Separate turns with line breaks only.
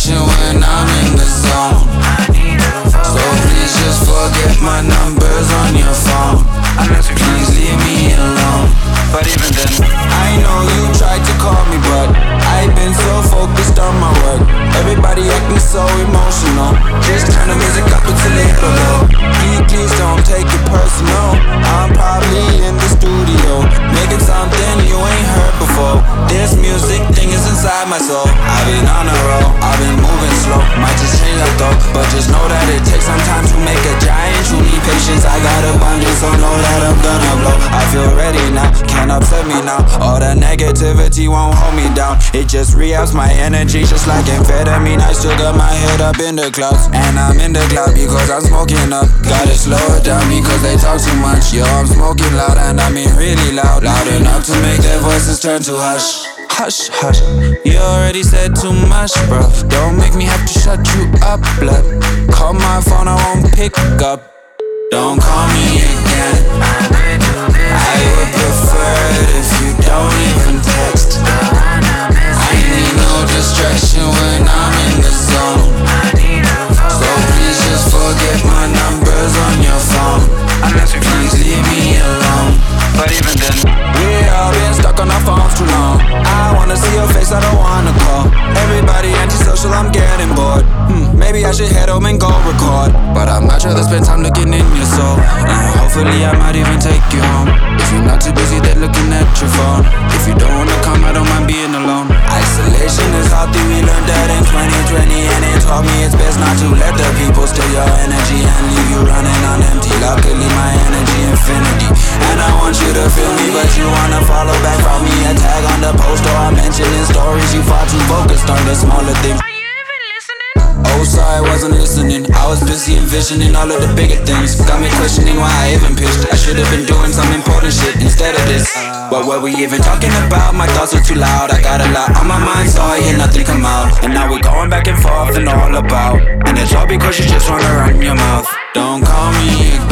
distraction when I'm in the zone. So please just forget my numbers on your phone. Please leave me alone. But even then, I know you tried to call me, but I've been so focused on my work. Everybody acting so emotional. Just turn the music up until they hit a low. Please don't take it personal. I'm probably in the studio making something you ain't heard before. This music thing is inside my soul. I've been on a roll, I've been moving slow. Might just change up though, but just know that it takes some time to make a giant. You need patience, I got abundance, so know that I'm gonna blow. I feel ready now, can't upset me now. All the negativity won't hold me down. It just re-ups my energy just like amphetamine. I still got my head up in the clouds, and I'm in the cloud because I'm smoking up. Gotta slow it down because they talk too much. Yo, I'm smoking loud and I mean really loud. Loud enough to make their voices turn to hush. Hush, hush, you already said too much, bro. Don't make me have to shut you up, blood. Call my phone, I won't pick up. Don't call me again. I would prefer it if you don't even text. I need no distraction when I'm in the zone. So please just forget my numbers on your phone. Please leave me alone. But even then, we all been stuck on our phones too long. I wanna see your face, I don't wanna call. Everybody antisocial, I'm getting bored. Maybe I should head home and go record. But I'd much rather spend time looking in your soul. And hopefully I might even take you home. If you're not too busy, then looking at your phone. If you don't wanna come, I don't mind being alone. Isolation is healthy, we learned that in 2020. And it taught me it's best not to let the people steal your energy and leave you running on empty. Luckily my energy infinity, and I want you to feel me, but you wanna follow back from me. A tag on the post or I mention in stories. You far too focused on the smaller things.
Are you even listening?
Oh, sorry, I wasn't listening. I was busy envisioning all of the bigger things. Got me questioning why I even pitched. I should've been doing some important shit instead of this. But what we even talking about? My thoughts are too loud. I got a lot on my mind, so I hear nothing come out. And now we're going back and forth and all about. And it's all because you just wanna run your mouth. Don't call me again.